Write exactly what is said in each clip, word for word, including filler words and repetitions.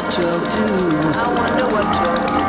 what you'll do. I wonder what you'll do.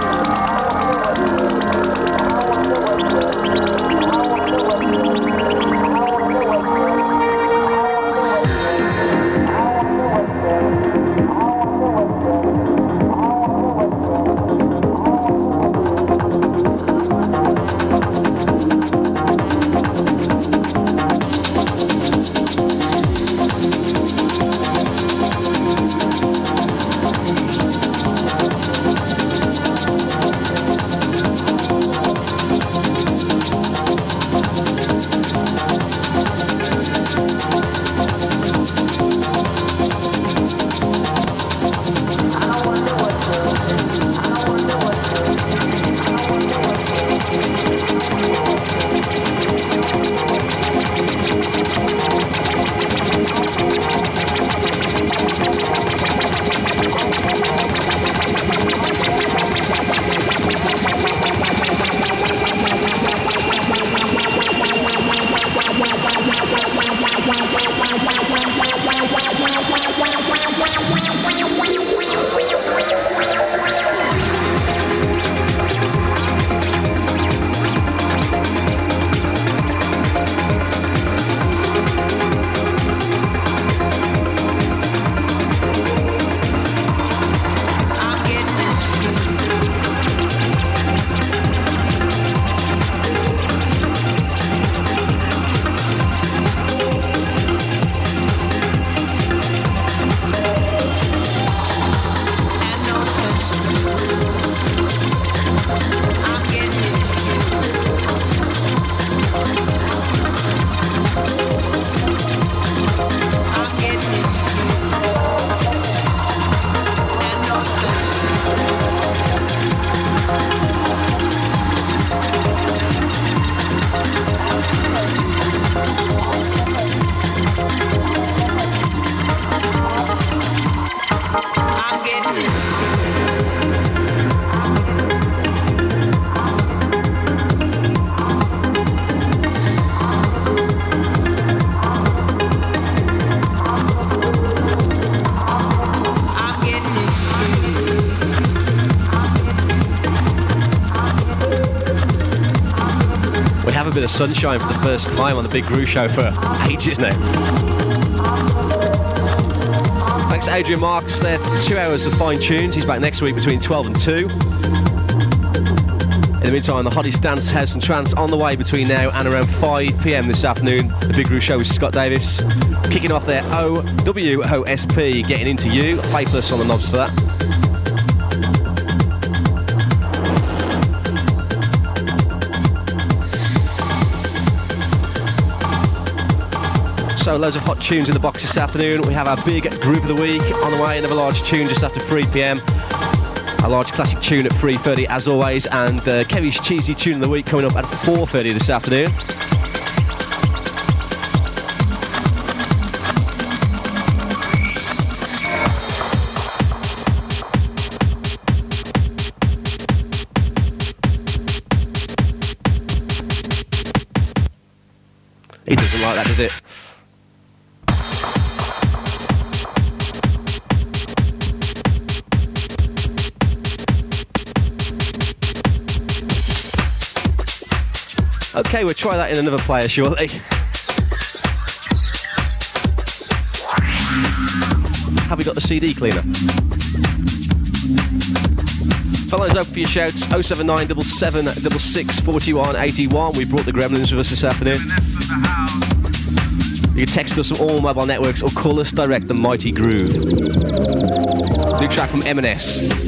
Bit of sunshine for the first time on the Big Groove Show for ages now. Thanks to Adrian Marks there, two hours of fine tunes. He's back next week between twelve and two. In the meantime, the hottest dance, house and trance on the way between now and around five p.m. this afternoon. The Big Groove Show with Scott Davis. Kicking off there, O W O S P, Getting Into You. Faithless on the knobs for that. So loads of hot tunes in the box this afternoon. We have our big group of the week on the way. Another large tune just after three p.m. A large classic tune at three thirty as always. And uh, Kevy's cheesy tune of the week coming up at four thirty this afternoon. He doesn't like that, does it? Okay, we'll try that in another player shortly. Have we got the C D cleaner? Fellas, open for your shouts. oh seven nine seven seven six six four one eight one. We brought the Gremlins with us this afternoon. You can text us on all mobile networks or call us direct, the Mighty Groove. New track from M and S.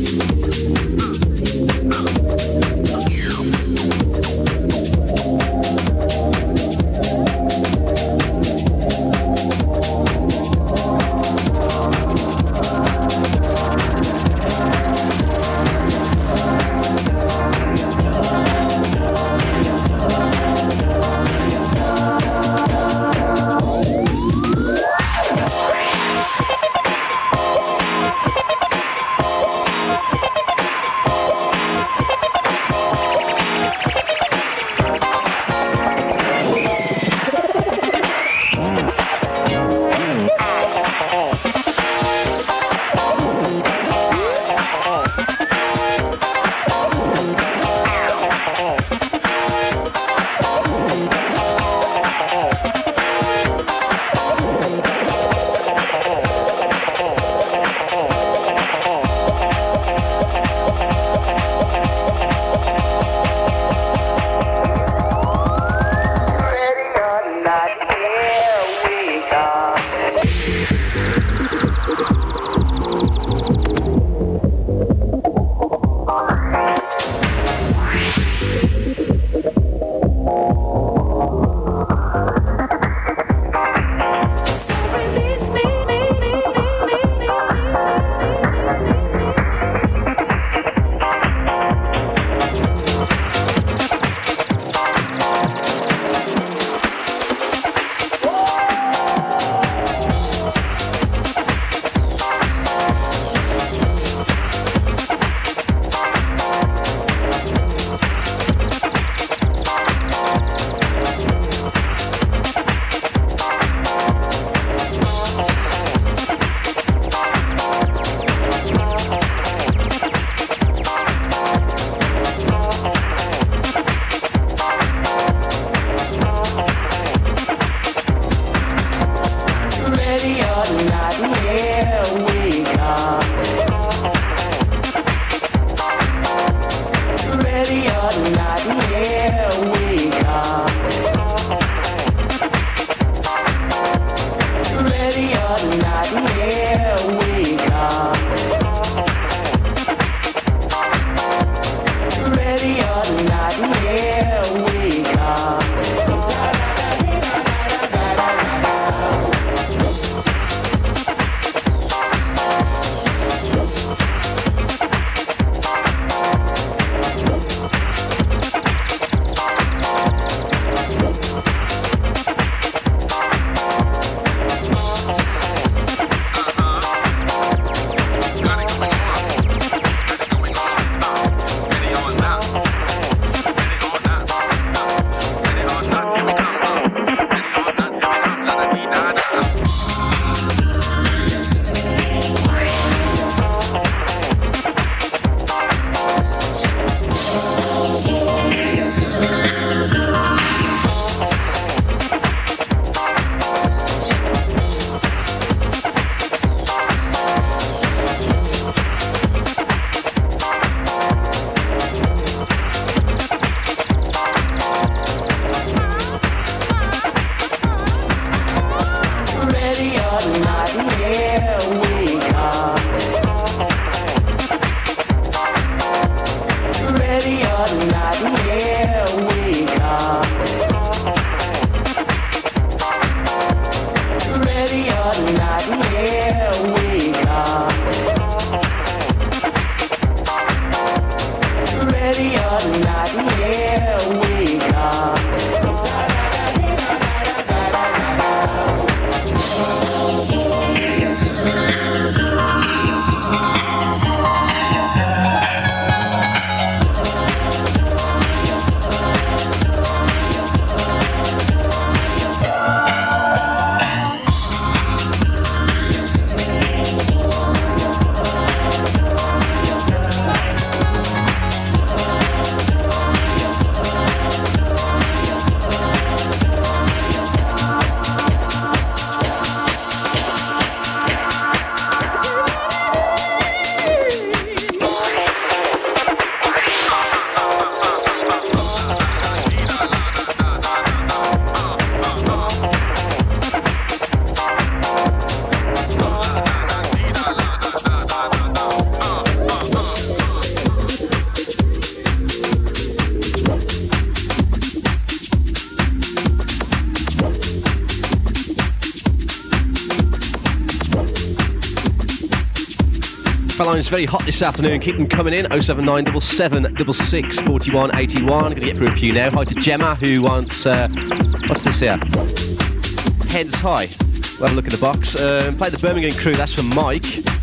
Phone line's very hot this afternoon. Keep them coming in. oh seven nine seven seven six six four one eight one. I'm going to get through a few now. Hi to Gemma, who wants... Uh, what's this here? Heads High. We'll have a look at the box. Um, play the Birmingham Crew. That's from Mike.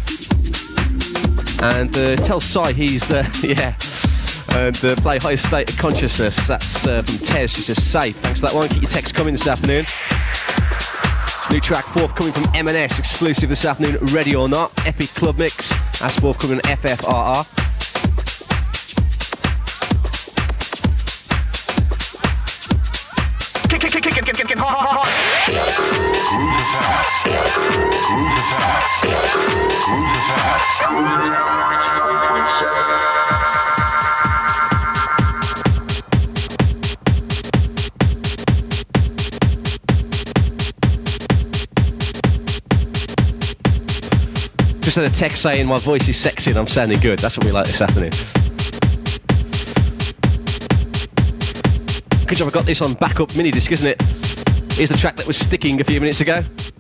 And uh, tell Si he's... Uh, yeah. And uh, play Higher State of Consciousness. That's uh, from Tez. She's just safe. Thanks for that one. Keep your texts coming this afternoon. New track forthcoming from M and S, exclusive this afternoon, Ready or Not. Epic Club Mix, that's forthcoming F F R R. Kick, kick, kick, kick, kick, kick, kick, hot, hot, hot. Just had a text saying my voice is sexy and I'm sounding good. That's what we like this afternoon. Good job I got this on backup mini disc, isn't it? Here's the track that was sticking a few minutes ago.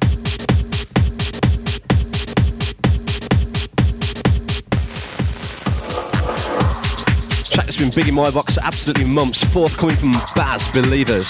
Track that's been big in my box, absolutely mumps. Forthcoming from Baz, Believers.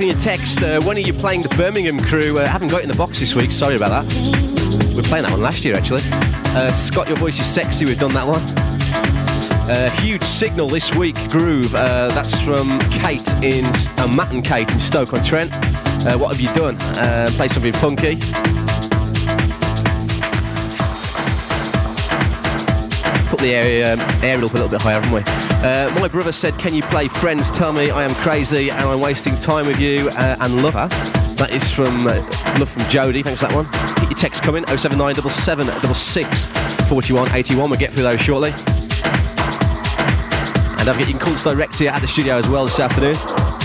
asking you text, uh, when are you playing the Birmingham Crew? I uh, haven't got it in the box this week, sorry about that. We were playing that one last year, actually. Uh, Scott, your voice is sexy, we've done that one. Uh, huge signal this week, Groove. Uh, that's from Kate in uh, Matt and Kate in Stoke-on-Trent. Uh, what have you done? Uh, play something funky. Put the area, um, aerial up a little bit higher, haven't we? Uh, my brother said, can you play Friends Tell Me I Am Crazy and I'm Wasting Time With You uh, and Love Her. That is from uh, love from Jodie. Thanks for that one. Keep your text coming. oh seven nine seven seven six six four one eight one. We'll get through those shortly. And don't forget you can call us direct here at the studio as well this afternoon.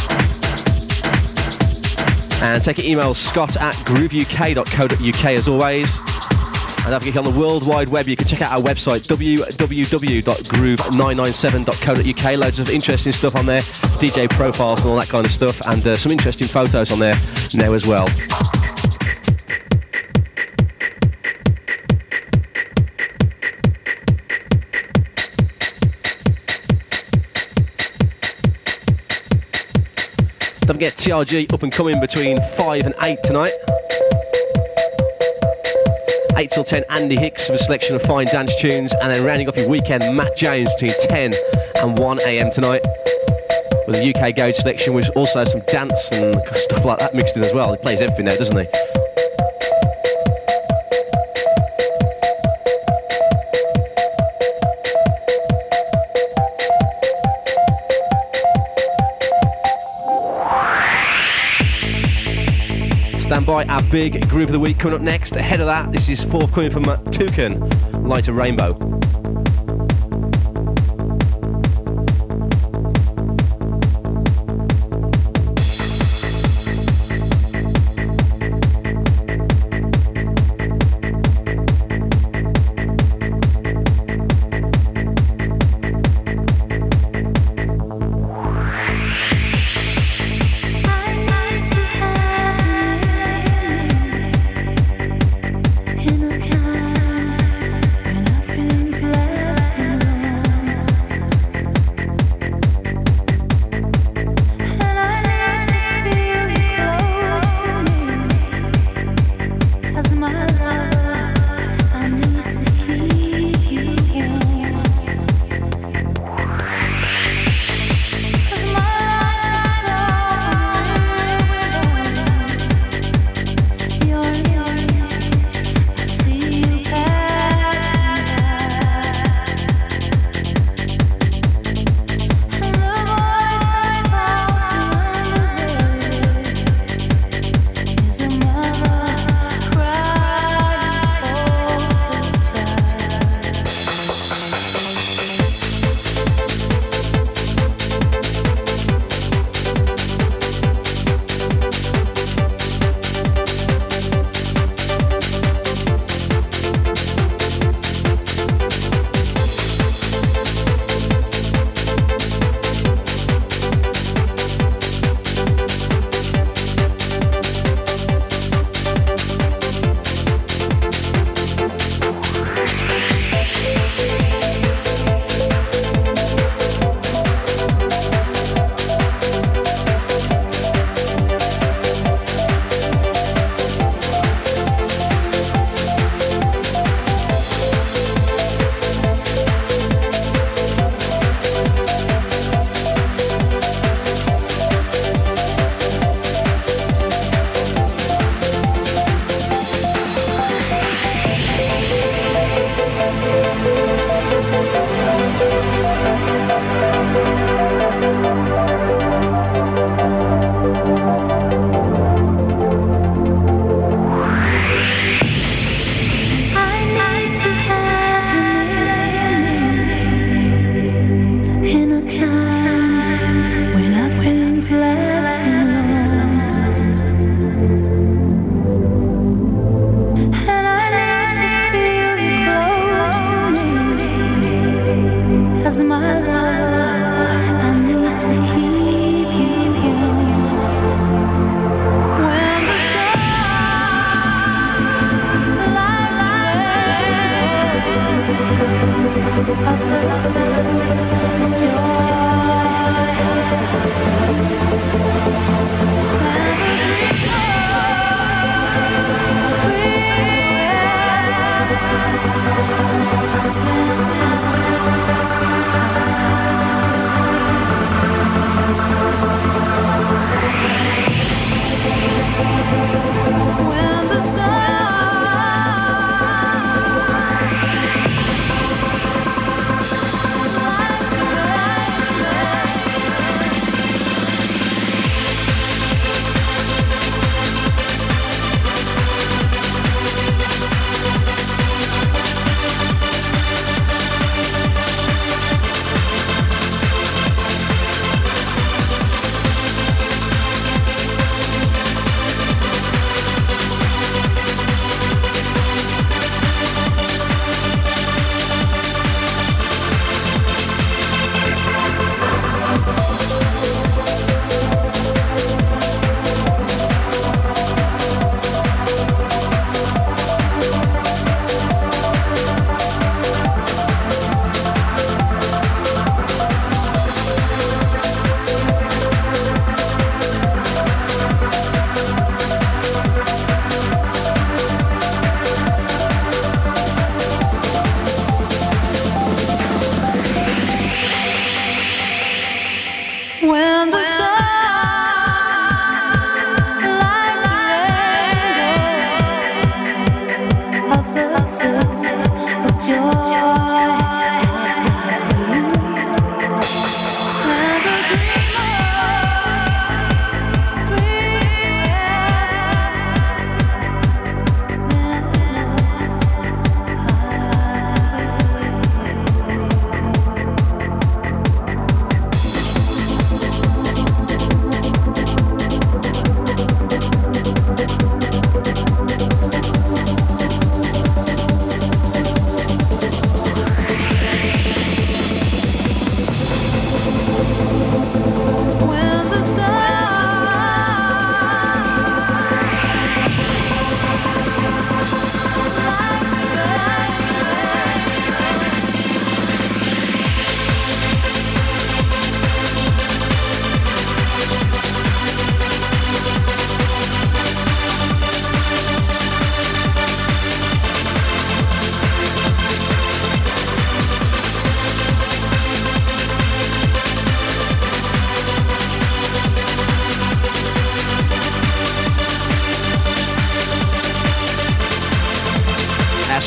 And take your email, scott at groove u k dot co dot u k as always. And don't forget on the World Wide Web you can check out our website, w w w dot groove nine nine seven dot co dot u k. Loads of interesting stuff on there, D J profiles and all that kind of stuff, and uh, some interesting photos on there now as well. Don't forget T R G up and coming between five and eight tonight. eight till ten, Andy Hicks with a selection of fine dance tunes, and then rounding off your weekend, Matt James between ten and one a m tonight with a U K Garage selection with also some dance and stuff like that mixed in as well. He plays everything now, doesn't he? Stand by, our big Groove of the Week coming up next. Ahead of that, this is forthcoming from Toucan, Light a Rainbow. In a time when I feel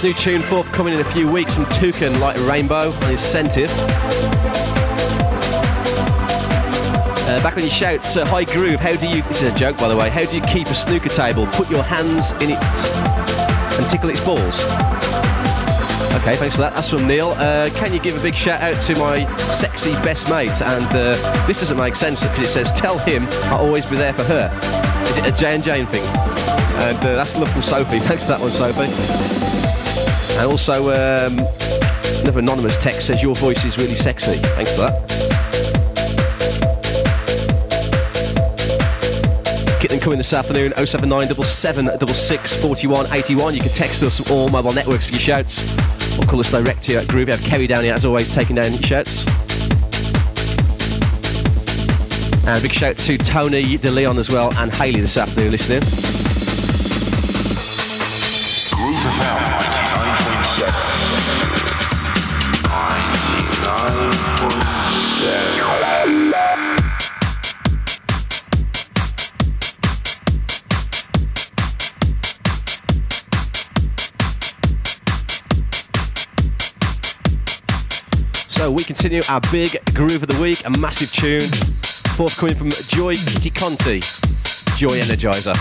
nice new tune forthcoming in a few weeks from Toucan, Like a Rainbow, on Incentive. Uh, back on your shouts, uh, High Groove, how do you, this is a joke by the way, how do you keep a snooker table? Put your hands in it and tickle its balls. Okay, thanks for that. That's from Neil. Uh, can you give a big shout out to my sexy best mate? And uh, this doesn't make sense because it says, tell him I'll always be there for her. Is it a Jane and Jane thing? And uh, that's love from Sophie. Thanks for that one, Sophie. And also, um, another anonymous text says, your voice is really sexy. Thanks for that. Get them coming this afternoon, oh seven nine seven seven six six, four one eight one. You can text us on all mobile networks for your shouts, or call us direct here at Groove. We have Kerry down here, as always, taking down your shouts. And a big shout to Tony De Leon as well, and Hayley this afternoon listening. Groove F M ninety-nine point seven. ninety-nine point seven. So we continue our big groove of the week, a massive tune, forthcoming from Joy Kitty Conti, Joy Energizer.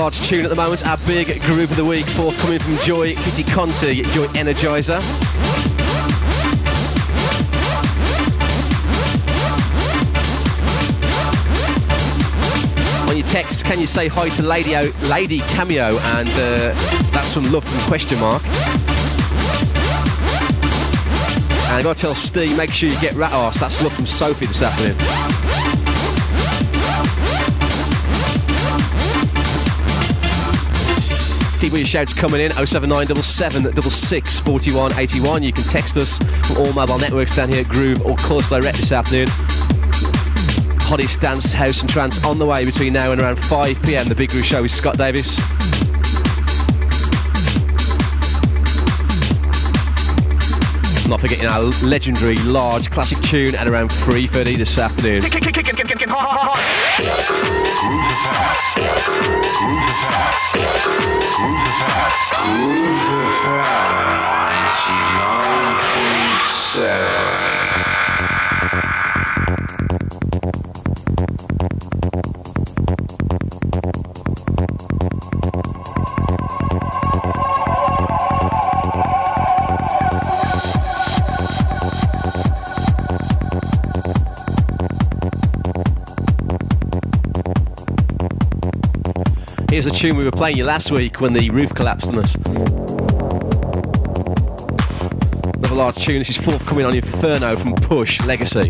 large tune at the moment, our big group of the week, forthcoming from Joy Kitty Conti, Joy Energizer. On your text, can you say hi to Lady, o- Lady Cameo? And uh, that's from Love from question mark. And I got to tell Steve, make sure you get rat arse. That's Love from Sophie this afternoon. Keep all your shouts coming in, oh seven nine seven seven six six four one eight one. You can text us from all mobile networks down here at Groove or call us direct this afternoon. Hottest dance, house and trance on the way between now and around five p.m. The Big Groove Show with Scott Davis. Not forgetting our legendary large classic tune at around three thirty this afternoon. Here's a tune we were playing you last week when the roof collapsed on us. Another large tune. This is forthcoming on Inferno from Push Legacy.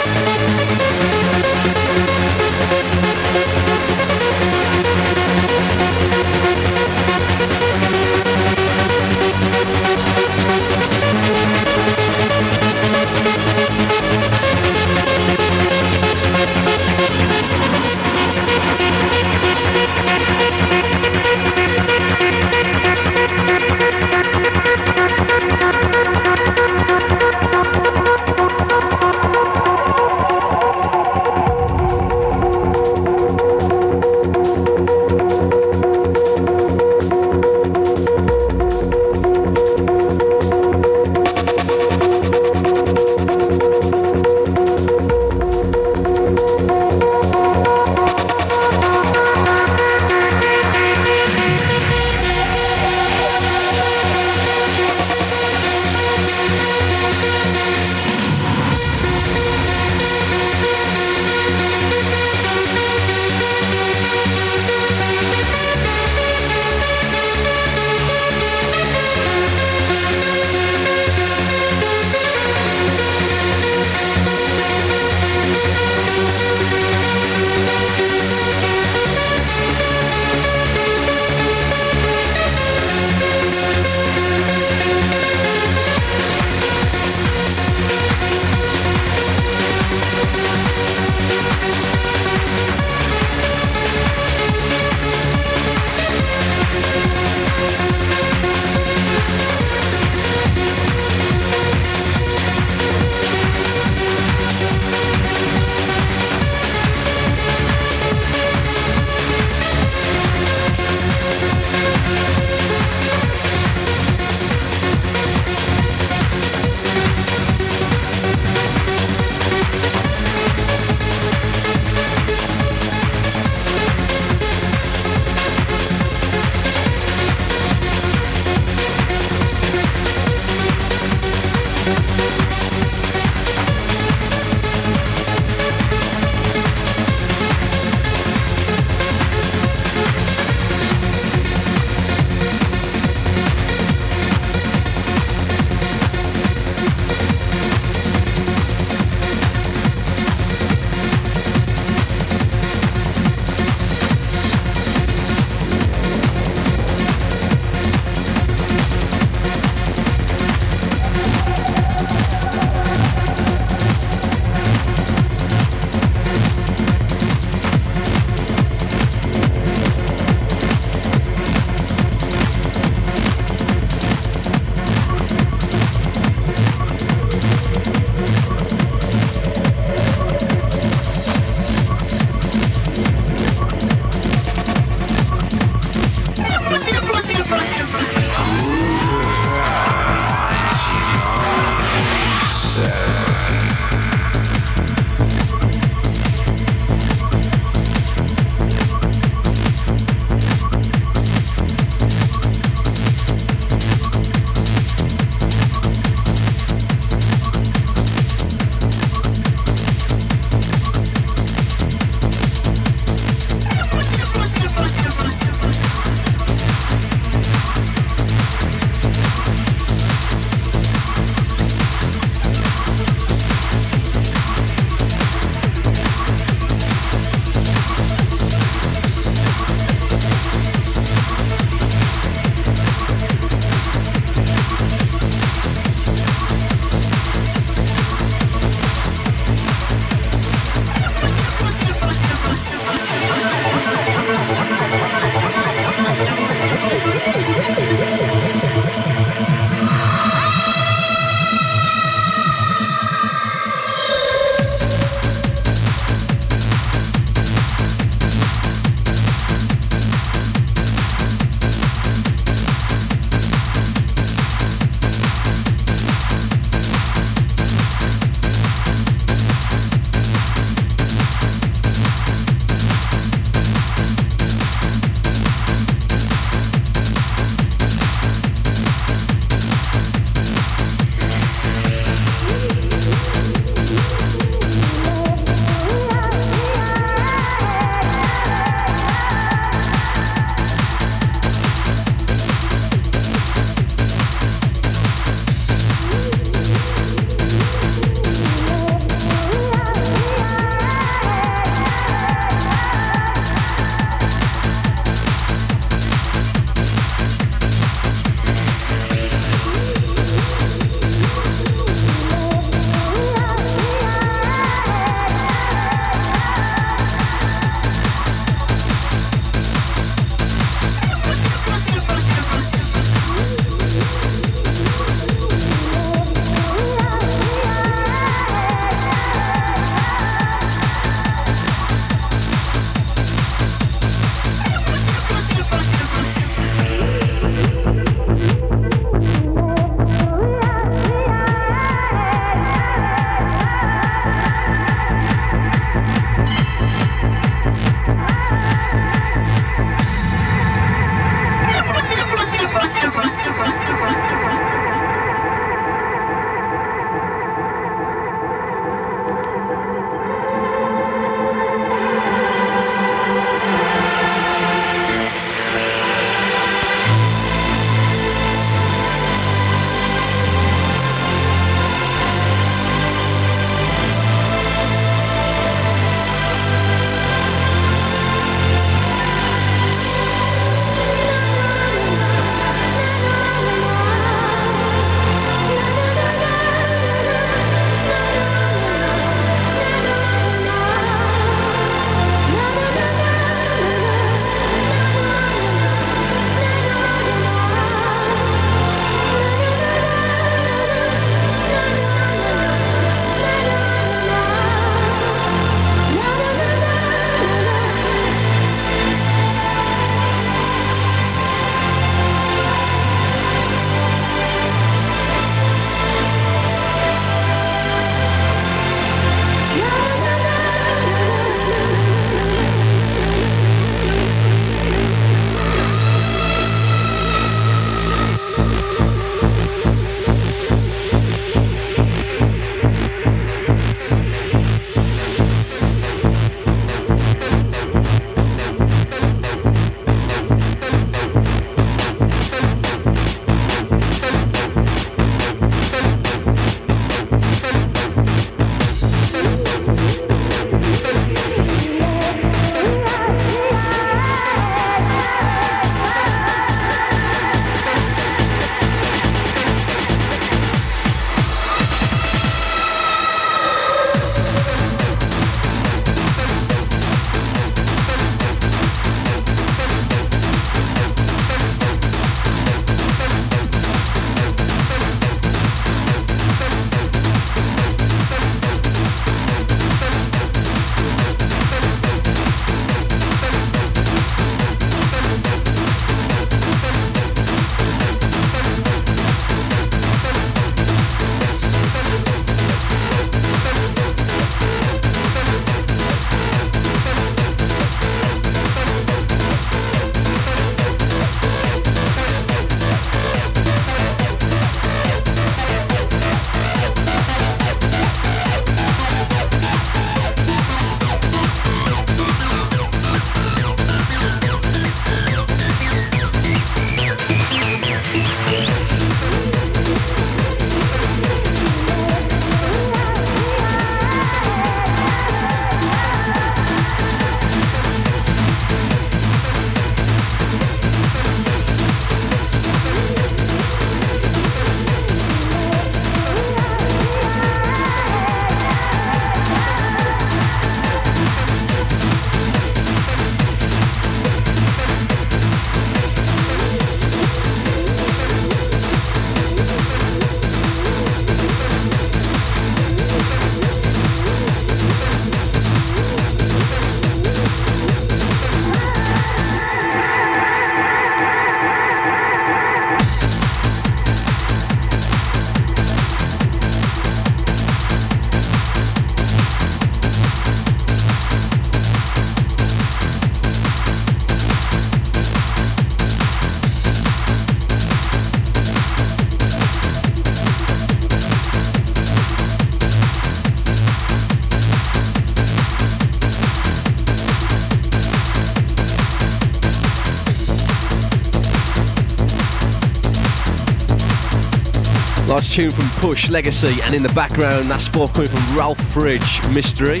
Large tune from Push, Legacy, and in the background, that's forthcoming from Ralph Fridge, Mystery.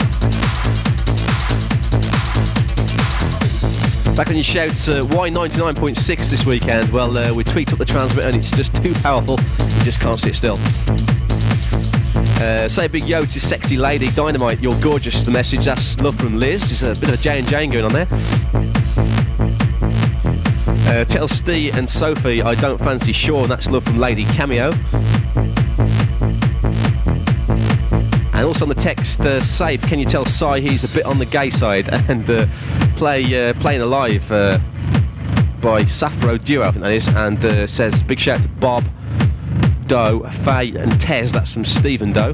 Back on your shouts, uh, why ninety-nine point six this weekend? Well, uh, we tweaked up the transmitter and it's just too powerful, you just can't sit still. Uh, say a big yo to Sexy Lady, Dynamite, you're gorgeous, the message, that's love from Liz. There's a bit of a J and Jane going on there. Uh, tell Steve and Sophie I don't fancy Sean, that's love from Lady Cameo. And also on the text, uh, Safe, can you tell Si he's a bit on the gay side? And uh, play uh, Playing Alive uh, by Safro Duo, I think that is, and uh, says big shout out to Bob, Doe, Faye and Tez, that's from Stephen Doe.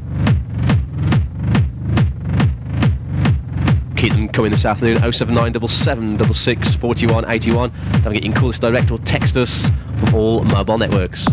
Keep them coming this afternoon, oh seven nine seven seven six six four one eight one. Don't forget you can call us direct or text us from all mobile networks.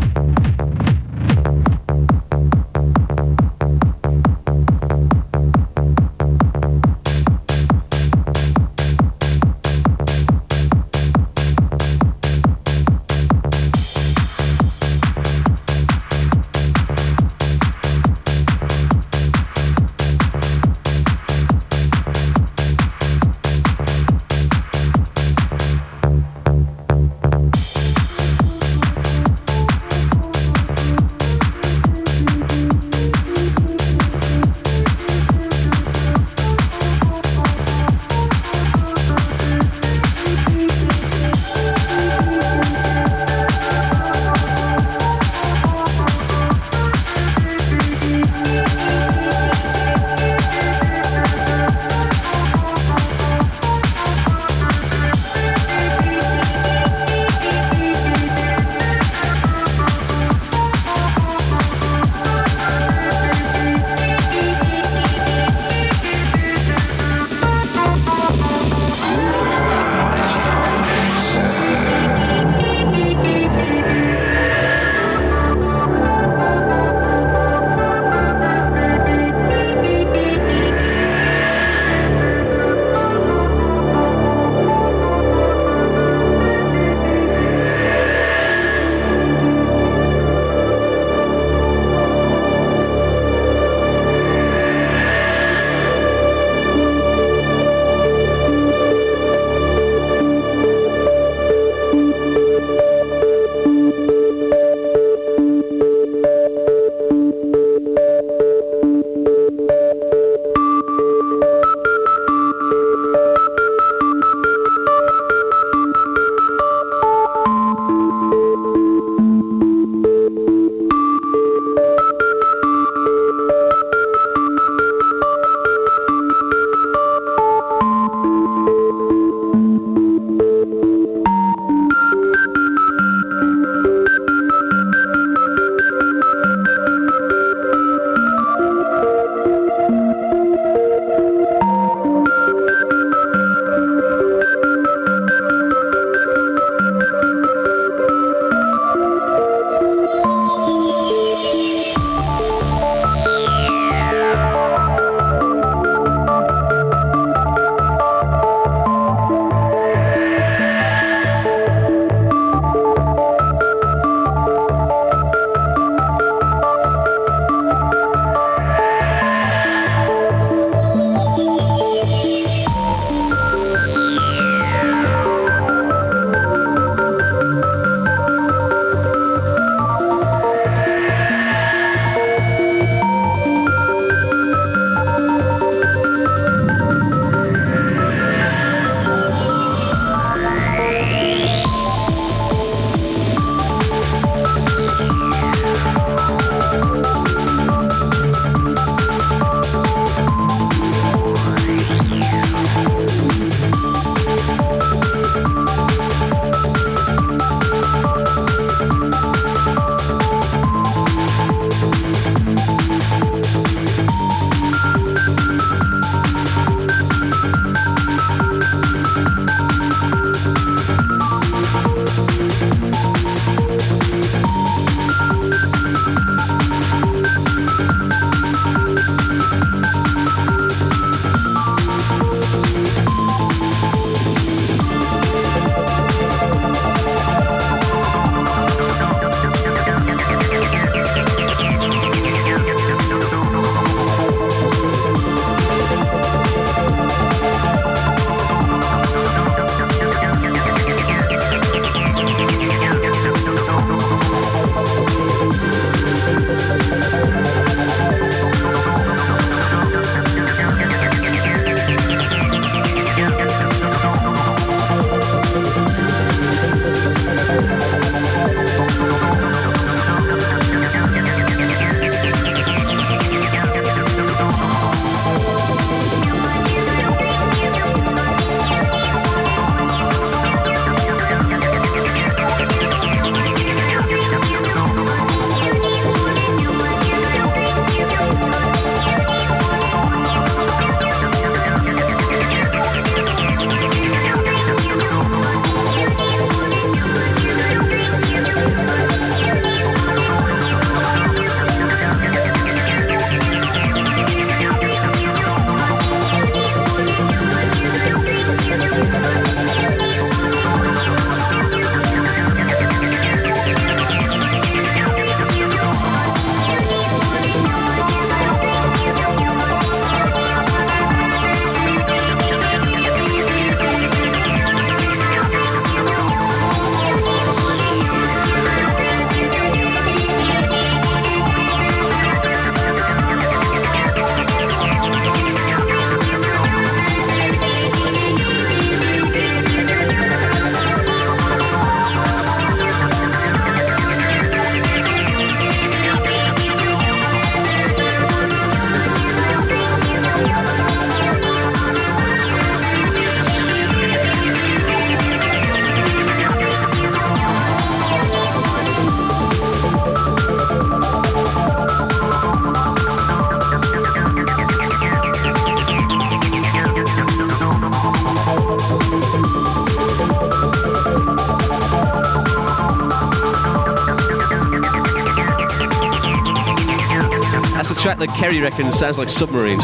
track that Kerry reckons sounds like submarines.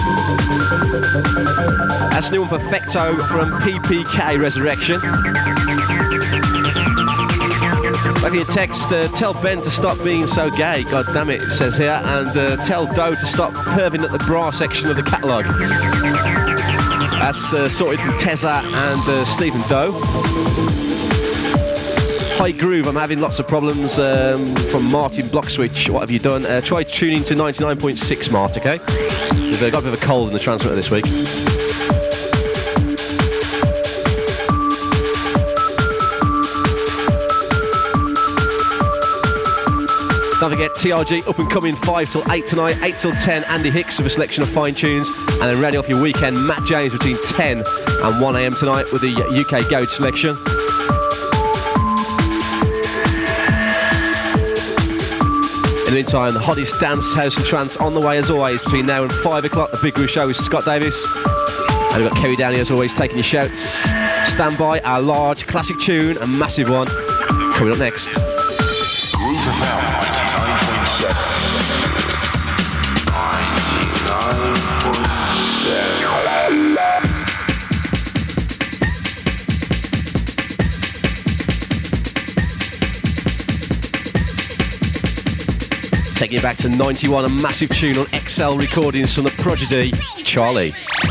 That's new one, Perfecto from P P K Resurrection. Back in your text, uh, tell Ben to stop being so gay, god damn it, it says here, and uh, tell Doe to stop perving at the bra section of the catalogue. That's uh, sorted from Tezza and uh, Stephen Doe. Hi Groove, I'm having lots of problems um, from Martin Blockswitch. What have you done? Uh, try tuning to ninety-nine point six, Mart, okay? We've uh, got a bit of a cold in the transmitter this week. Don't forget T R G up and coming five till eight tonight, eight till ten Andy Hicks with a selection of fine tunes, and then ready off your weekend Matt James between ten and one a m tonight with the U K Garage selection. In the meantime, the hottest dance, house and trance on the way as always between now and five o'clock. The Big Groove Show with Scott Davis. And we've got Kerry Downey as always taking your shouts. Stand by, our large classic tune, a massive one, coming up next. Groove F M ninety-nine point seven. ninety-nine point seven. Taking it back to ninety-one, a massive tune on X L recordings from the prodigy Charlie.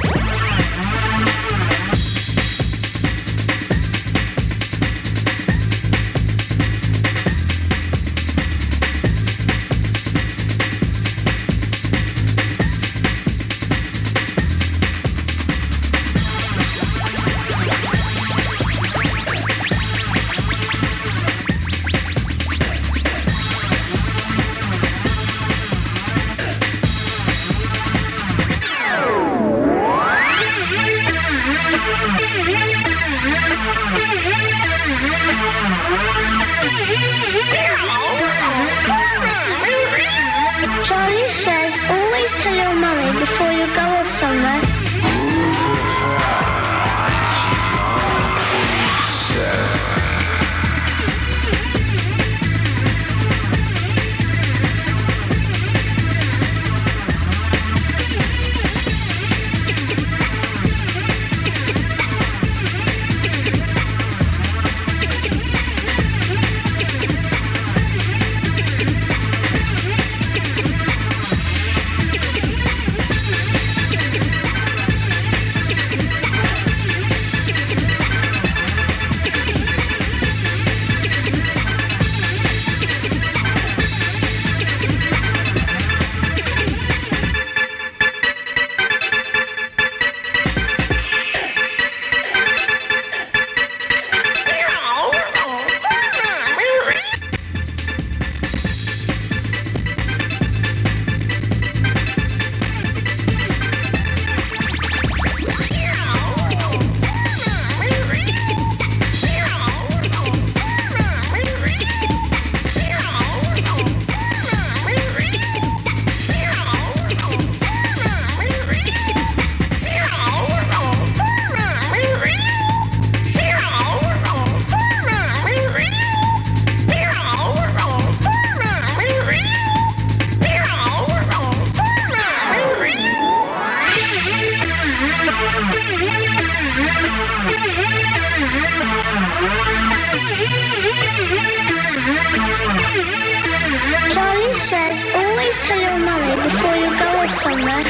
Charlie says always tell your mummy before you go off somewhere. Charlie says always tell your mummy before you go off somewhere.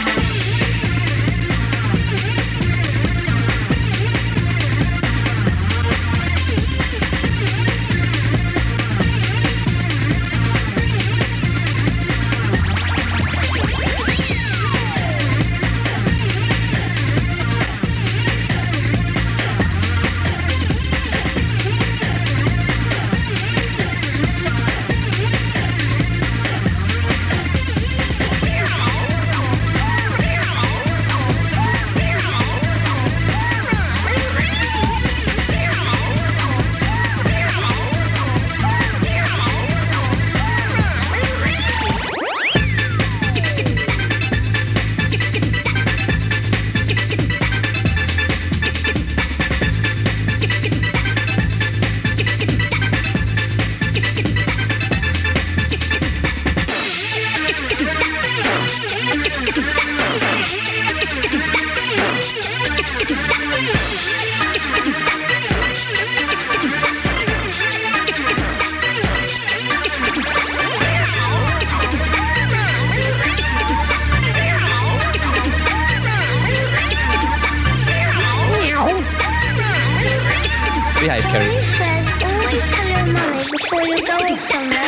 behave, Kerry. Daddy said always tell your mummy before you go off somewhere.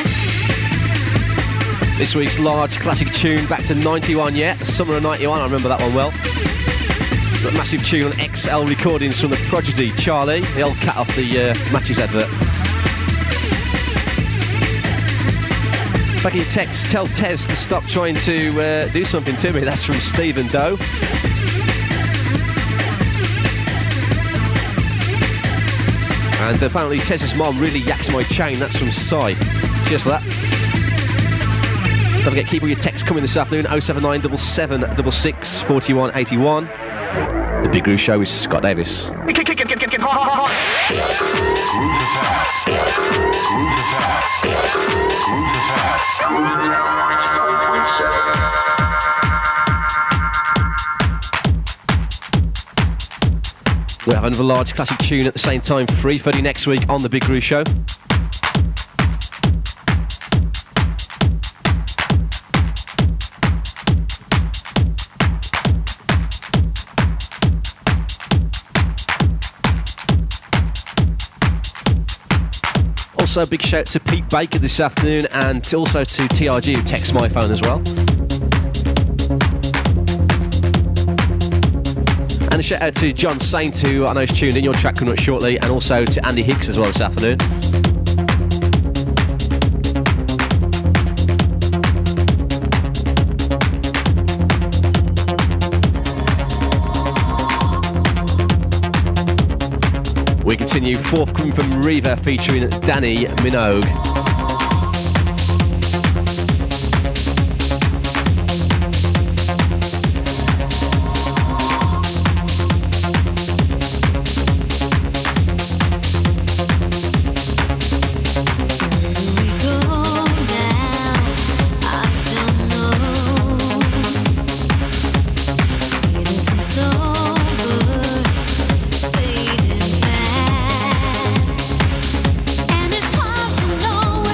This week's large classic tune, back to ninety-one, yeah, summer of ninety-one, I remember that one well. Got a massive tune on X L recordings from the Prodigy, Charlie, the old cat off the uh, Matches advert. Back in your text, tell Tez to stop trying to uh, do something to me. That's from Stephen Doe. And apparently Tez's mom really yaks my chain. That's from Sai. Cheers for that. Don't forget, keep all your texts coming this afternoon. oh seven nine seven seven six six, four one eight one. The Big Groove Show with Scott Davis. Groove Attack. Groove Attack. Groove Attack. ninety-nine point seven. We'll have another large classic tune at the same time, three thirty next week on The Big Groove Show. Also, a big shout to Pete Baker this afternoon, and also to T R G who texts my phone as well. And a shout out to John Saint, who I know is tuned in, your track coming up shortly, and also to Andy Hicks as well this afternoon. We continue, forthcoming from Reva featuring Danny Minogue. And it's hard to know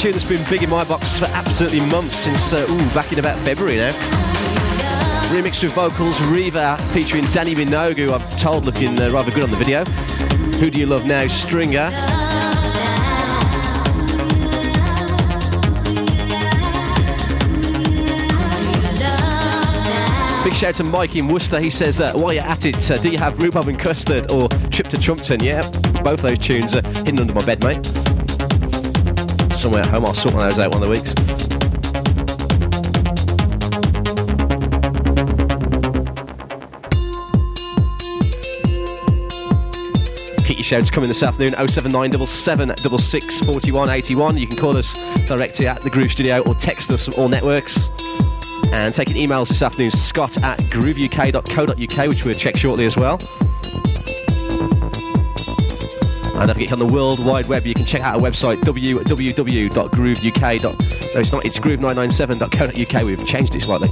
tune that's been big in my box for absolutely months, since uh, ooh, back in about February now. Remixed with vocals, Reva featuring Danny Minogue, who I've told looking uh, rather good on the video. Who Do You Love Now, Stringer. Big shout to Mike in Worcester. He says, uh, while you're at it, uh, do you have rhubarb and custard or trip to Trumpton? Yeah, both those tunes are hidden under my bed, mate. Somewhere at home, I'll sort one of those out one of the weeks. Keep your shouts coming this afternoon. oh seven nine seven seven six six four one eight one. You can call us directly at the Groove Studio or text us from all networks. And taking emails this afternoon, Scott at groove U K dot co dot U K, which we'll check shortly as well. And don't forget, on the World Wide Web, you can check out our website, w w w dot groove u k. No, it's not, it's groove nine nine seven dot co dot U K. We've changed it slightly.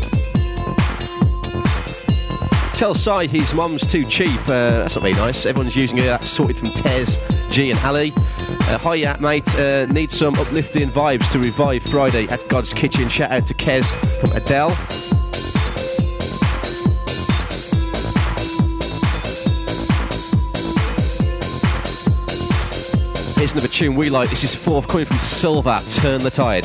Tell Si his mum's too cheap. Uh, that's not very nice. Everyone's using it. That's sorted from Tez, G and Hallie. Uh, hiya, mate. Uh, need some uplifting vibes to revive Friday at God's Kitchen. Shout out to Kez from Adele. Here's another tune we like. This is forthcoming from Silver, Turn the Tide.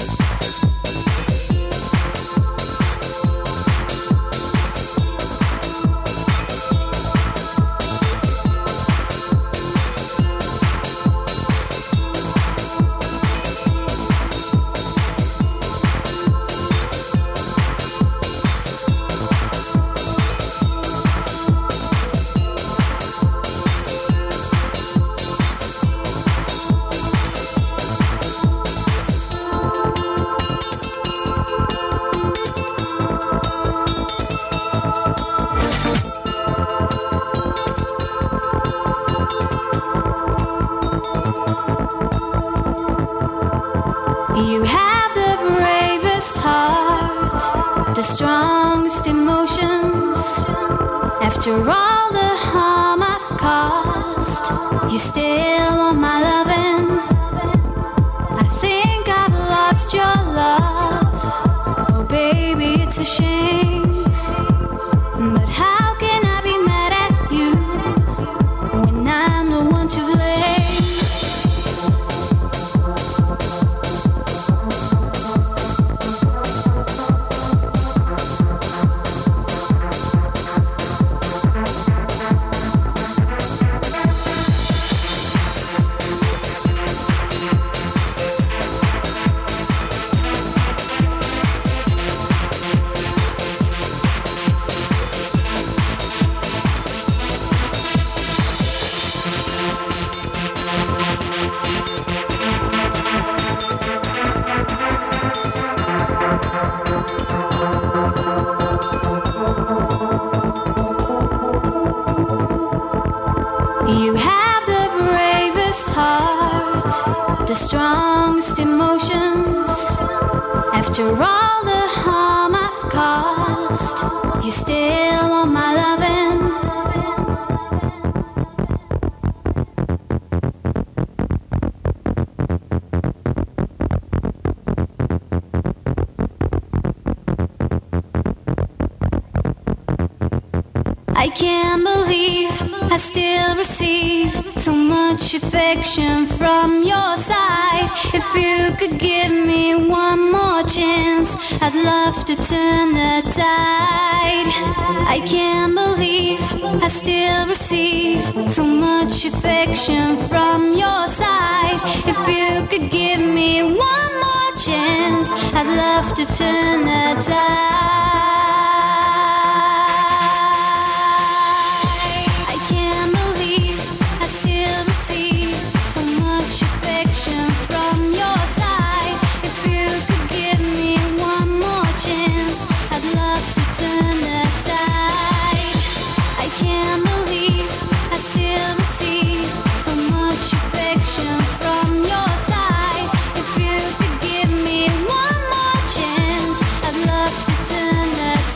You have the bravest heart, the strongest emotions. After all the harm I've caused, you still want my loving. I think I've lost your love. Oh baby, it's a shame. But how can I be mad at you when I'm the one to blame? You have the bravest heart, the strongest emotions. After all the harm I've caused, you still want my loving. I can't believe I still receive so much affection from your side. If you could give me one more chance, I'd love to turn the tide. I can't believe I still receive so much affection from your side. If you could give me one more chance, I'd love to turn the tide. Turn the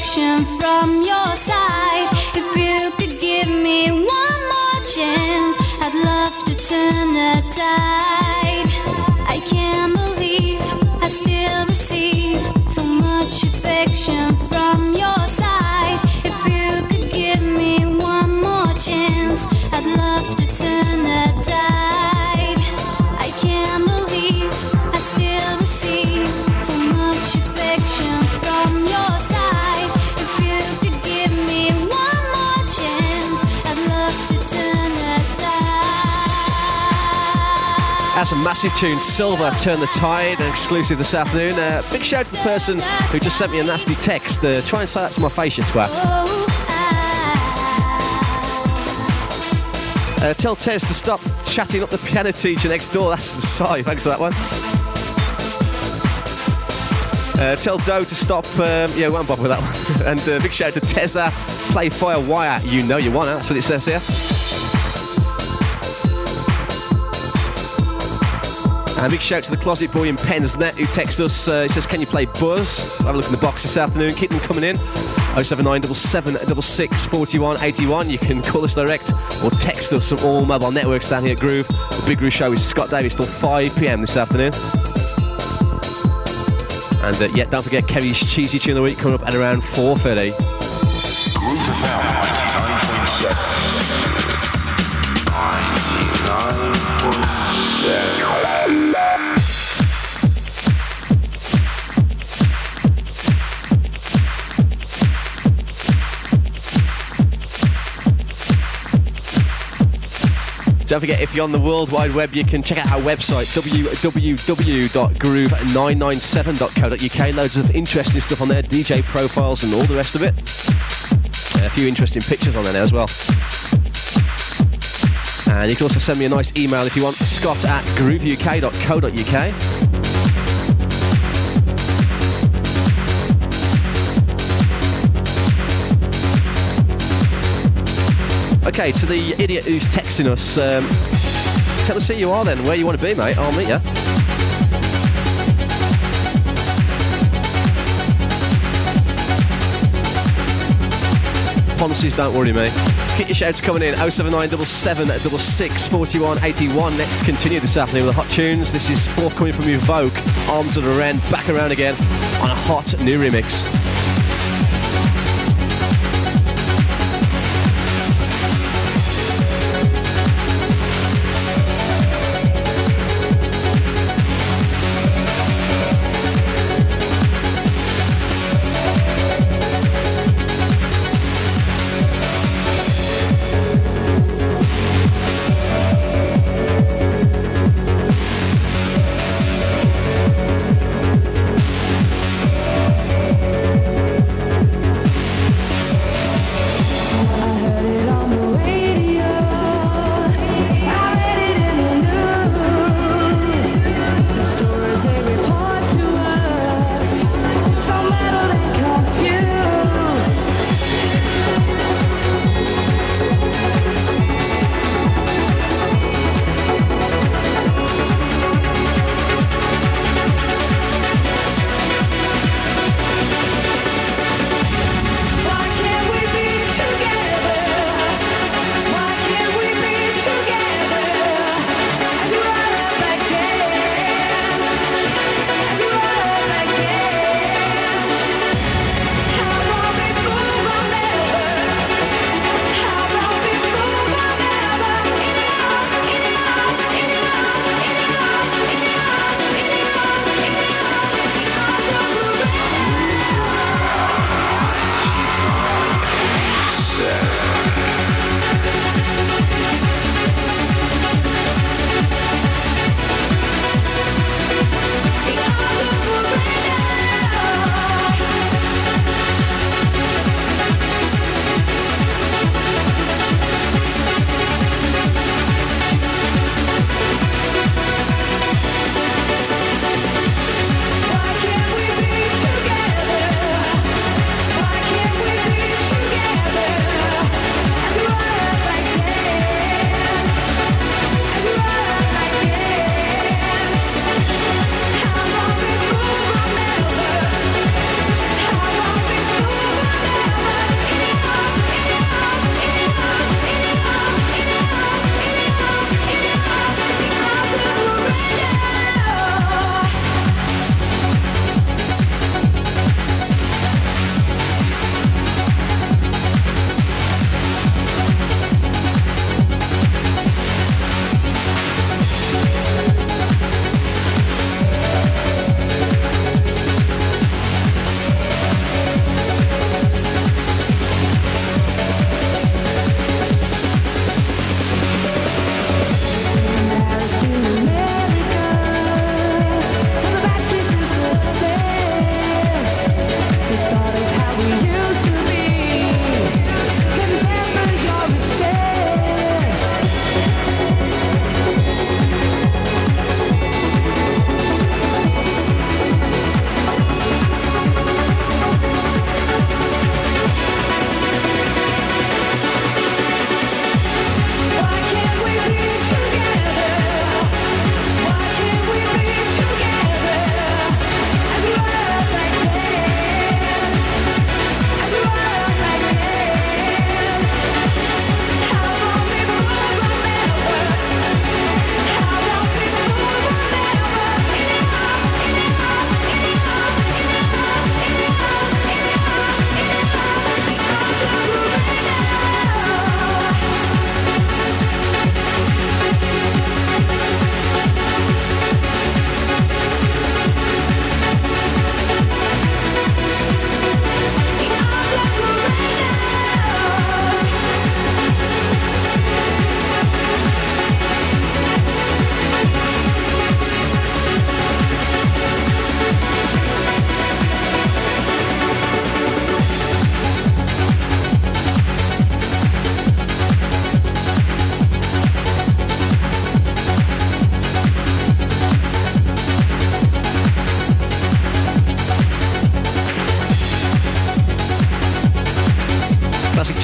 affection from your side. If you could give me one more chance, I'd love to turn the tide. I can't believe I still receive so much affection from your side. If you could give me one more chance, I'd love to turn the tide. I can't believe I still receive so much affection from your side. If you could give me one more chance, I'd love to turn the tide. That's a massive tune, Silver, Turn the Tide, an exclusive this afternoon. Uh, big shout out to the person who just sent me a nasty text. Uh, try and say that to my face, you twat. Uh, tell Tez to stop chatting up the piano teacher next door. That's from Si. Thanks for that one. Uh, tell Doe to stop. Um, yeah, won't bother with that one. And uh, big shout out to Tezza. Play Fire Wire. You know you want it. That's what it says here. And a big shout out to the closet boy in Pensnet who texted us. Uh, he says, "Can you play Buzz?" Have a look in the box this afternoon. Keep them coming in. oh seven nine seven seven six six four one eight one. You can call us direct or text us on all mobile networks down here at Groove. The Big Groove Show is Scott Davis till five p.m. this afternoon. And uh, yeah, don't forget Kerry's Cheesy Tune of the Week coming up at around four thirty. Groove F M ninety-nine point seven. ninety-nine point seven. Don't forget, if you're on the World Wide Web, you can check out our website, w w w dot groove nine nine seven dot co dot u k. Loads of interesting stuff on there, D J profiles and all the rest of it. A few interesting pictures on there now as well. And you can also send me a nice email if you want, scott at groove u k dot co dot u k. Okay, to the idiot who's texting us, um, tell us who you are then, where you want to be, mate. I'll meet you. Ponces, don't worry, mate. Keep your shouts coming in. oh seven nine seven seven six six four one eight one. Let's continue this afternoon with the hot tunes. This is forthcoming from Evoke, Arms of the Wren, back around again on a hot new remix. Thank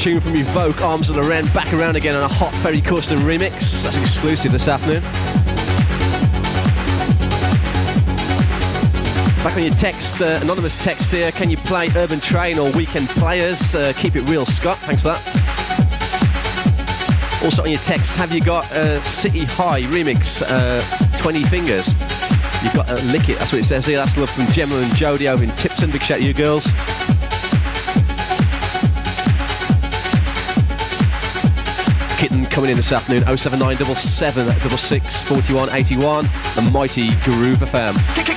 tune from Evoke, Arms of the Wren, back around again on a hot Ferry Corsten remix. That's exclusive this afternoon. Back on your text, uh, anonymous text here. Can you play Urban Train or Weekend Players? Uh, keep it real, Scott. Thanks for that. Also on your text, have you got uh, City High remix, uh, twenty Fingers? You've got to uh, lick it. That's what it says here. That's love from Gemma and Jodie over in Tipton. Big shout to you girls. Kitten coming in this afternoon. oh seven nine seven seven six six four one eight one. The mighty Groove F M.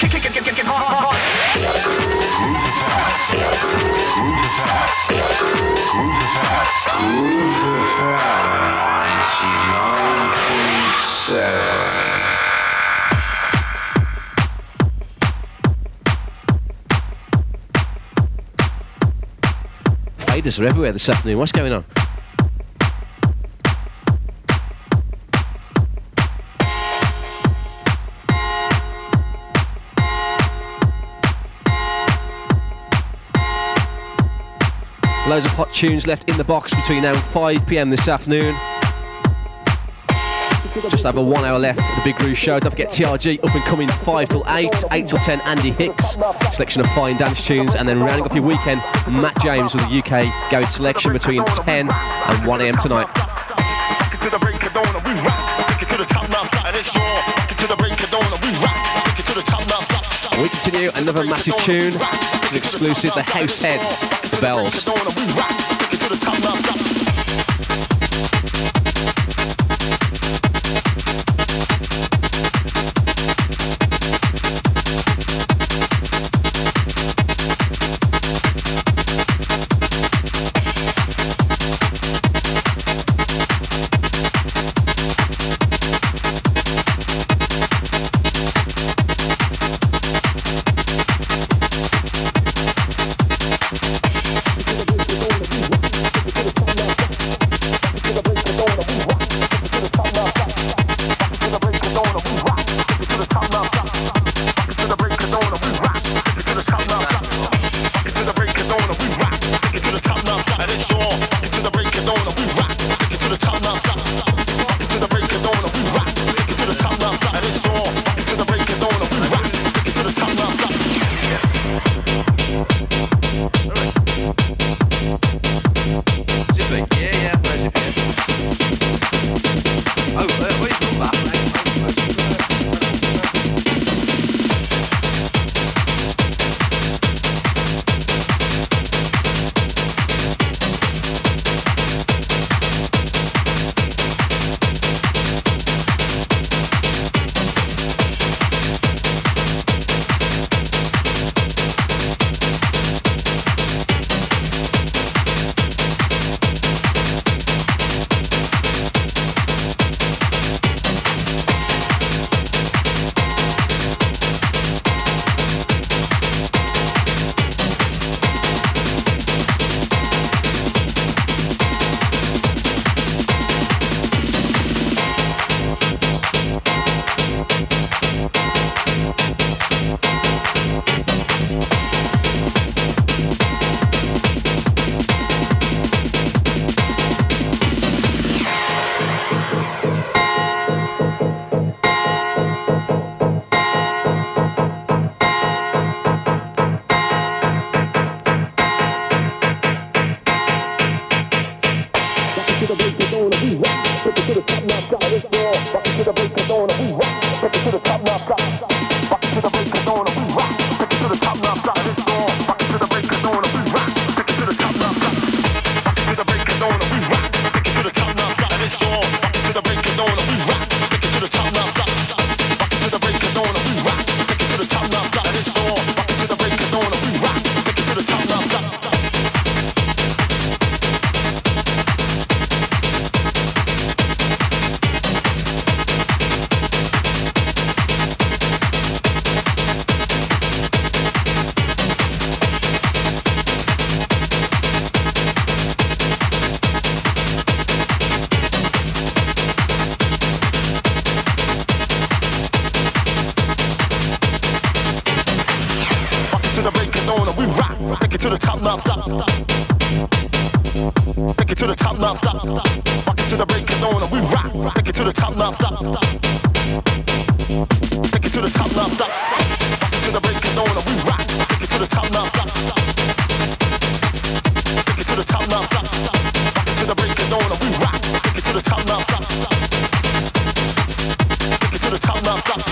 Faders are everywhere this afternoon. What's going on? Loads of hot tunes left in the box between now and five p m this afternoon. Just over one hour left of the Big Groove Show. Don't forget T R G up and coming five till eight, eight till ten Andy Hicks, selection of fine dance tunes, and then rounding off your weekend, Matt James with the U K garage selection between ten and one a m tonight. We continue another massive tune, it's an exclusive, the House Heads, the Bells. to the break of dawn, we rock, take it to the top now, stop, stop. Take it to the top now, stop. Rock it to the break of dawn and we rock. Take it to the top now, stop. Take it to the top now, stop. Rock it to the break of dawn and we rock. Take it to the top now, stop. Take it to the top now, stop. Rock it to the break of dawn and we rock. Take it to the top now, stop. Take it to the top now, stop.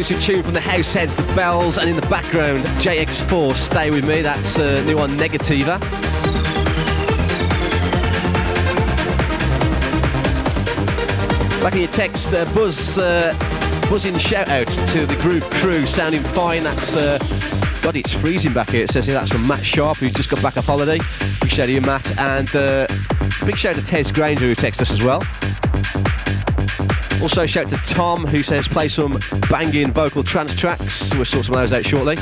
exclusive tune from the Househeads, The Bells, and in the background, J X four, Stay With Me. That's uh, new on Negativa. Back in your text, uh, Buzz, uh, buzzing shout out to the Groove Crew, sounding fine. That's, uh, God, it's freezing back here. It says here that's from Matt Sharp, who's just got back off holiday. Big shout out to you, Matt, and uh, big shout out to Tez Granger, who texted us as well. Also, shout out to Tom, who says play some banging vocal trance tracks. We'll sort some of those out shortly.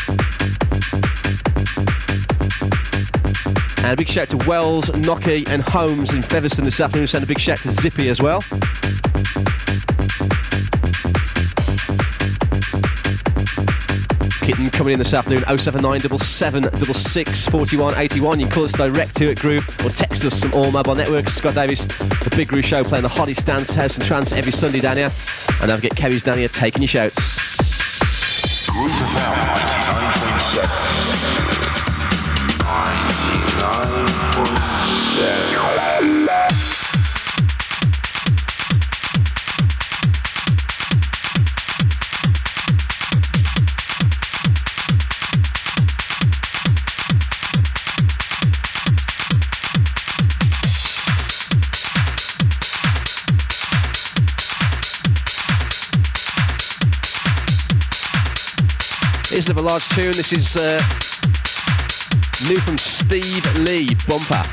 And a big shout out to Wells, Nocky and Holmes in Featherstone this afternoon. Send a big shout out to Zippy as well. Kitten coming in this afternoon, oh seven nine seven seven six six four one eight one. You can call us direct to it, Groove, or text us from all mobile networks. Scott Davis, the Big Groove Show, playing the hottest dance, house and trance every Sunday down here. And don't forget Kevy's down here taking your shouts. Groove F M ninety-nine point seven. ninety-nine point seven. Here's another large tune. This is uh, new from Steve Lee, Bumper.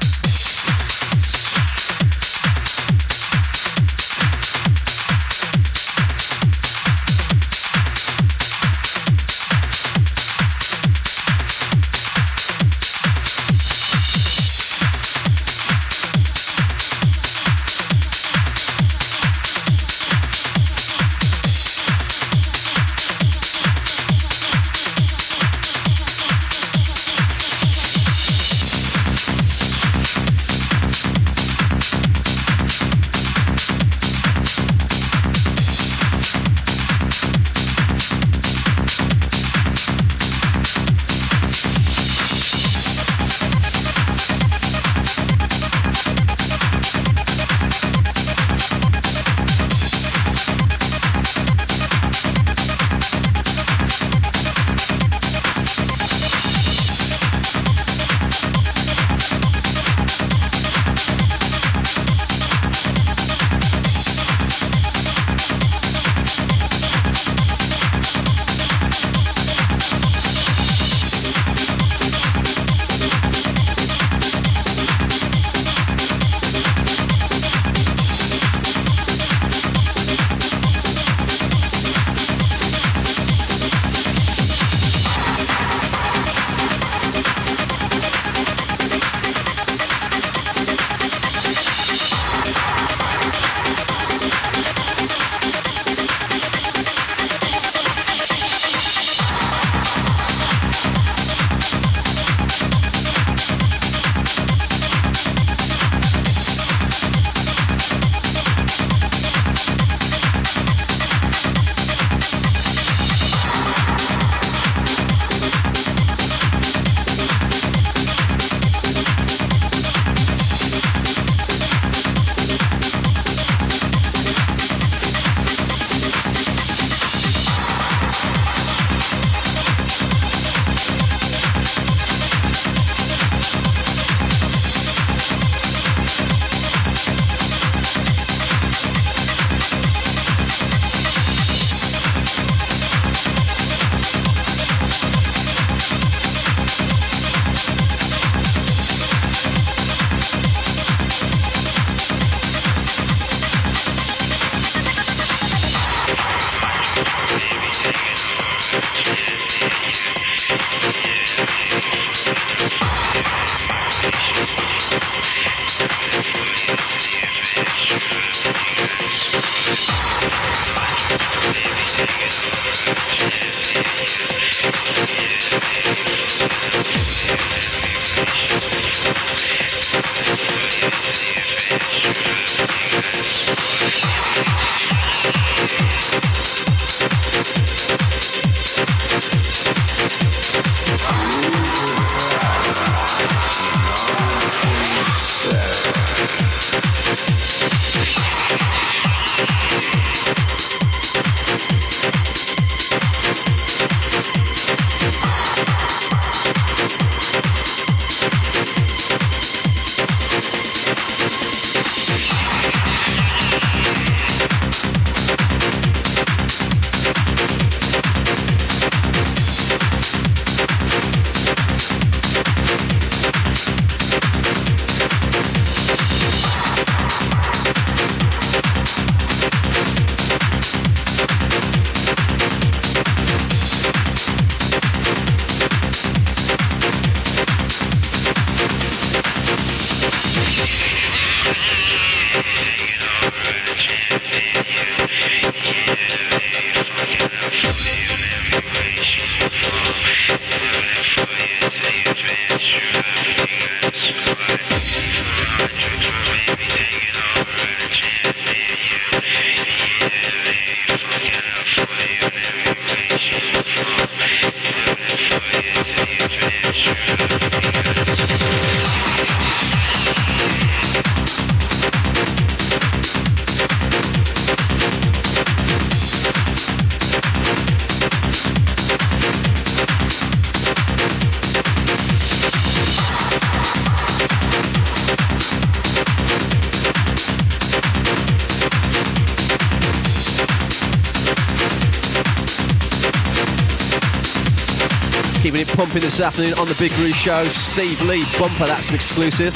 Keeping it pumping this afternoon on the Big Groove Show. Steve Lee Bumper, that's an exclusive.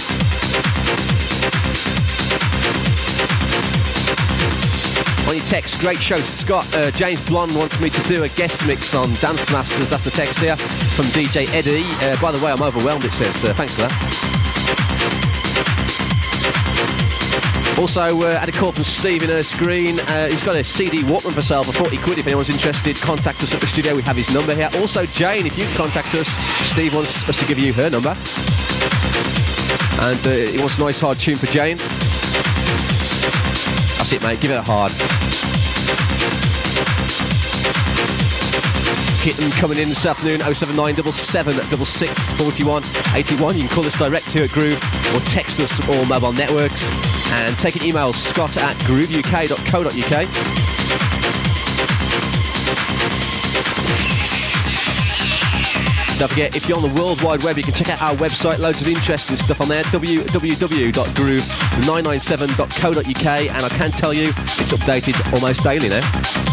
On your text, great show, Scott. Uh, James Blonde wants me to do a guest mix on Dance Masters. That's the text here from D J Eddie. Uh, by the way, I'm overwhelmed, it says. Uh, thanks for that. Also, uh, had a call from Steve in Erskine Green. Uh, he's got a C D Walkman for sale for forty quid. If anyone's interested, contact us at the studio. We have his number here. Also, Jane, if you contact us, Steve wants us to give you her number. And uh, he wants a nice hard tune for Jane. That's it, mate. Give it a hard. Kitten coming in this afternoon, oh seven nine seven seven six six four one eight one. You can call us direct here at Groove or text us or mobile networks. And take an email, scott at groove u k dot co dot u k. Don't forget, if you're on the World Wide Web, you can check out our website. Loads of interesting stuff on there, w w w dot groove nine nine seven dot co dot u k. And I can tell you, it's updated almost daily now.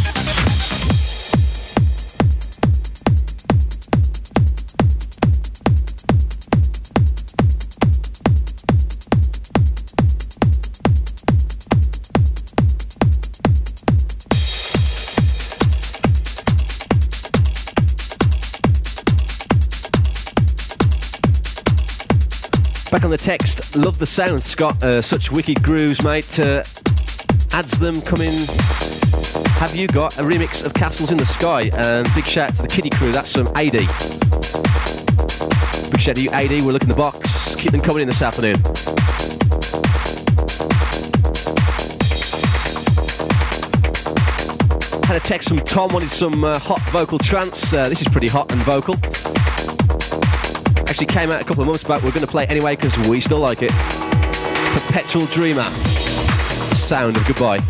Back on the text, love the sound, Scott. Uh, such wicked grooves, mate. Uh, adds them coming. Have you got a remix of Castles in the Sky? And big shout out to the Kiddie crew. That's from A D. Big shout out to you, A D. We'll look in the box. Keep them coming in this afternoon. Had a text from Tom. Wanted some uh, hot vocal trance. Uh, this is pretty hot and vocal. Actually came out a couple of months back. We're going to play it anyway because we still like it. Perpetual Dreamer. Sound of goodbye.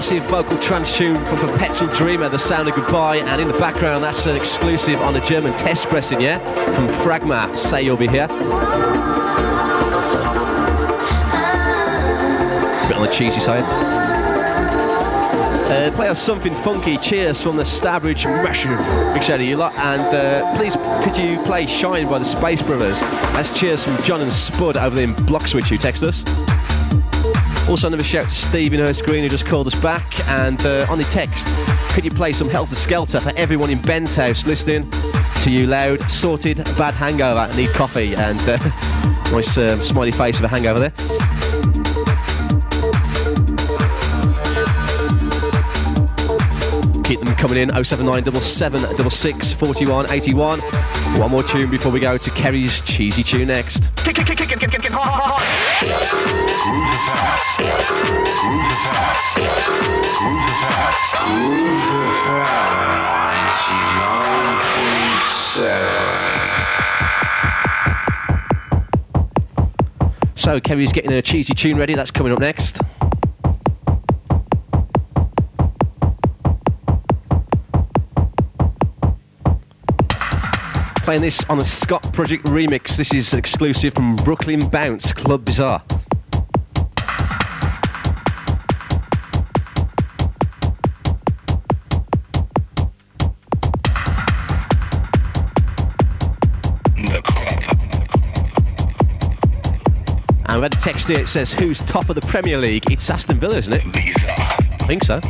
massive vocal trance tune from Perpetual Dreamer, The Sound of Goodbye, and in the background that's an exclusive on a German test pressing, yeah? From Fragma, Say You'll Be Here. Bit on the cheesy side. Uh, play us something funky. Cheers from the Starbridge Mushroom. Big shout out to you lot. And uh, please, could you play Shine by the Space Brothers? That's cheers from John and Spud over there in Blockswitch who text us. Also another shout to Steve in Hurst Green who just called us back. And uh, on the text, could you play some Helter Skelter for everyone in Ben's house listening to you loud, sorted, bad hangover, need coffee. And uh, nice uh, smiley face of a hangover there. Keep them coming in, oh seven nine seven seven six six, four one eight one. One more tune before we go to Kerry's cheesy tune next. Kick, kick, kick, kick, kick, kick, kick, hard, hard, Groove So Kerry's getting a cheesy tune ready, that's coming up next. Playing this on a Scott Project remix. This is an exclusive from Brooklyn Bounce, Club Bizarre. And we had a text here, it says, who's top of the Premier League? It's Aston Villa, isn't it? I think so.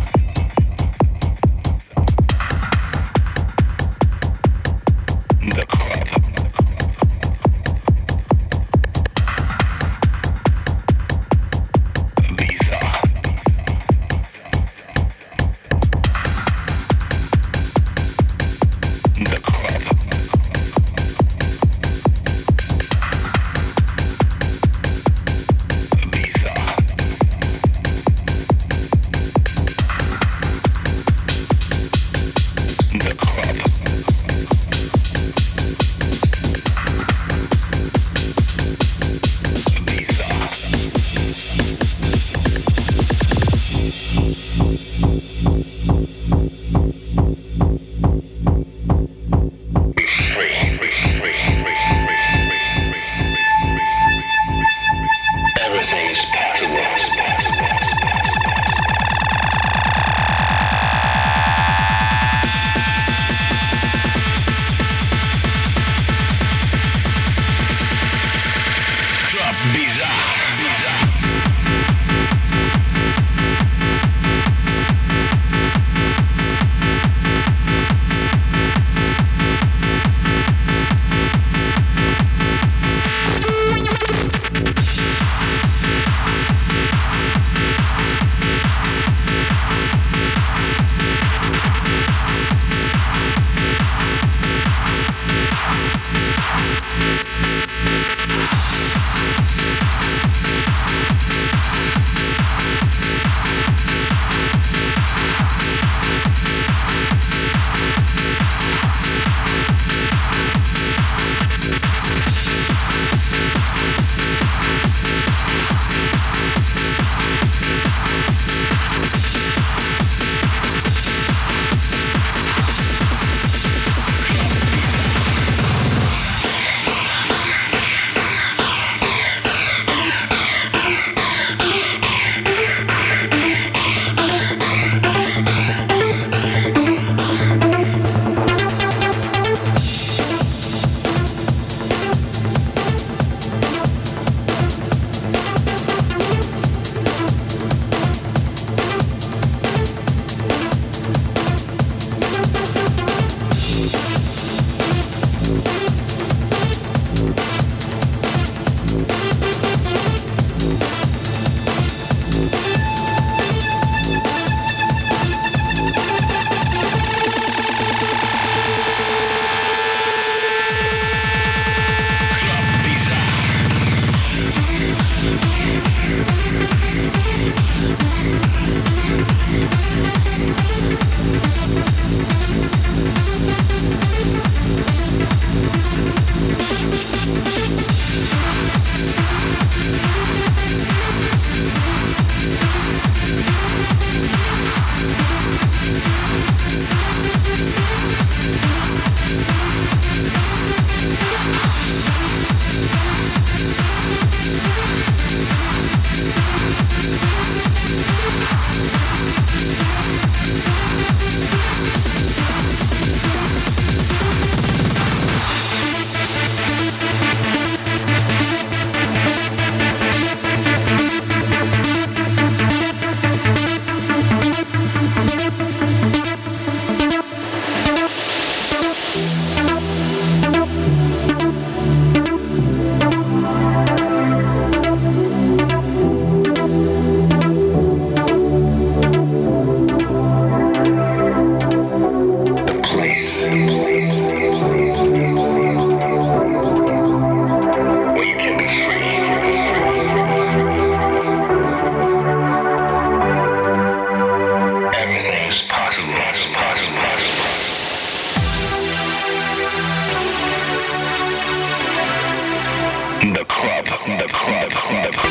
club, the club, the club.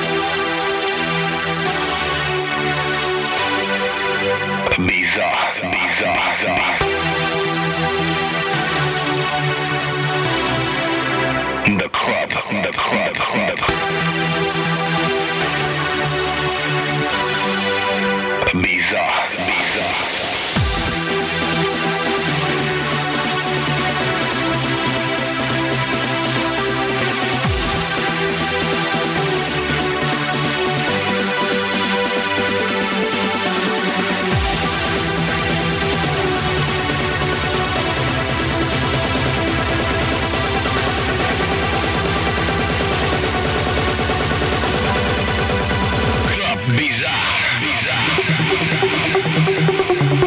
Bizarre, bizarre, bizarre. The club, the club, club. Bizarre, bizarre. Bizarre, bizarre.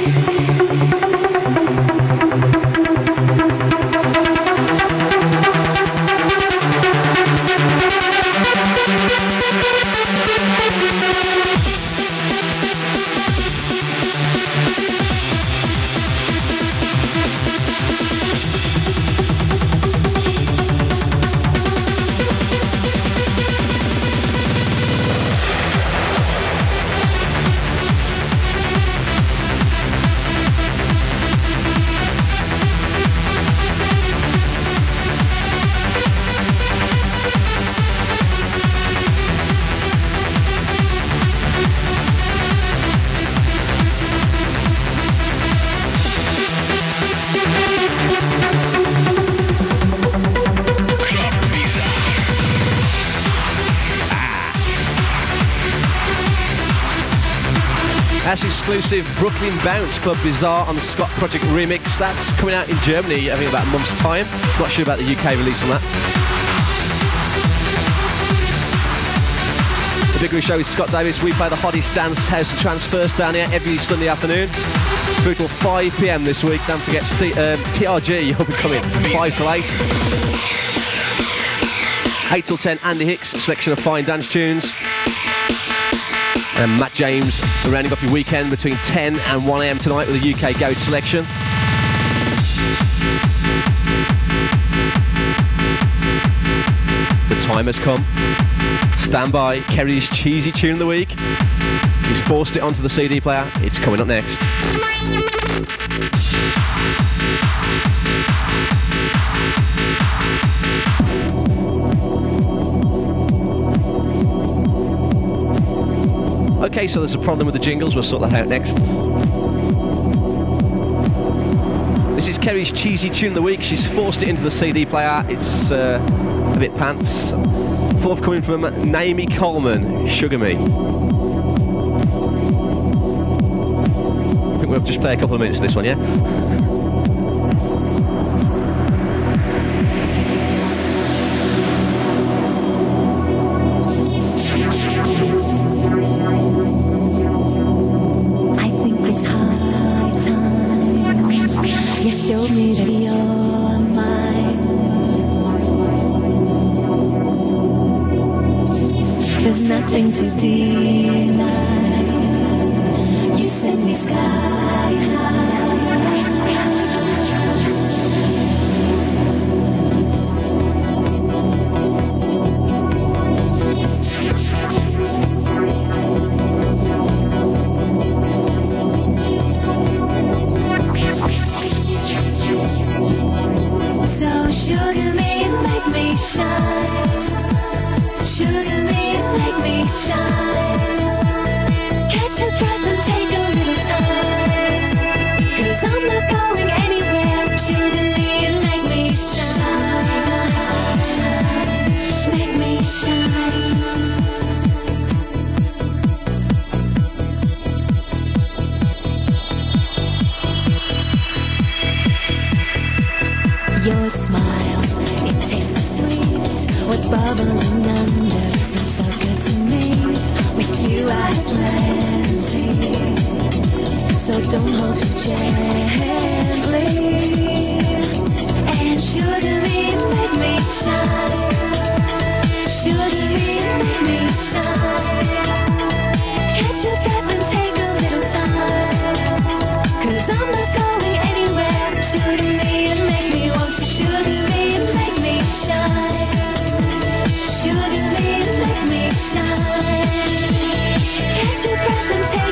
That's exclusive Brooklyn Bounce Club Bizarre on the Scott Project remix. That's coming out in Germany, I think, about a month's time. Not sure about the U K release on that. The Big Room Show with Scott Davis. We play the hottest dance, house and trance first down here every Sunday afternoon. Through till five p m this week. Don't forget St- um, T R G, you'll be coming five till eight. eight till ten, Andy Hicks, a selection of fine dance tunes. And Matt James rounding up your weekend between ten and one a m tonight with a U K Garage selection. The time has come. Stand by. Kerry's cheesy tune of the week. He's forced it onto the C D player. It's coming up next. Okay, so there's a problem with the jingles. We'll sort that out next. This is Kerry's cheesy tune of the week. She's forced it into the C D player. It's uh, a bit pants. Forthcoming from Naomi Coleman, Sugar Me. I think we'll just play a couple of minutes of this one, yeah? Nothing to deny. You send me sky high. So sugar me and make me shine. Sugar me and make me shine. Catch your breath and take a little time. Cause I'm not going anywhere. Sugar me and make me shine. Make me shine. Your smile, it tastes so sweet. What's bubbling under seems so good to me. With you I have plenty, so don't hold you gently. And sugar me and make me shine. Sugar me and make me shine. Catch your breath and take a little time. Cause I'm not going anywhere. Sugar me and make me, won't you sugar me and make me shine. Sugar me me, let me shine. Can't you brush and take